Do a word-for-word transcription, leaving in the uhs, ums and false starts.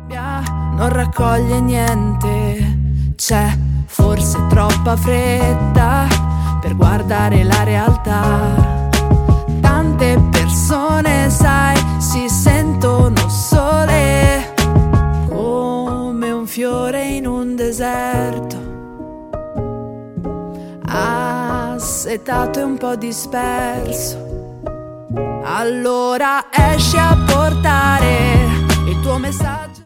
Non raccoglie niente, c'è forse troppa fretta per guardare la realtà. Tante persone, sai, si sentono sole come un fiore in un deserto, assetato e un po' disperso. Allora esci a portare il tuo messaggio.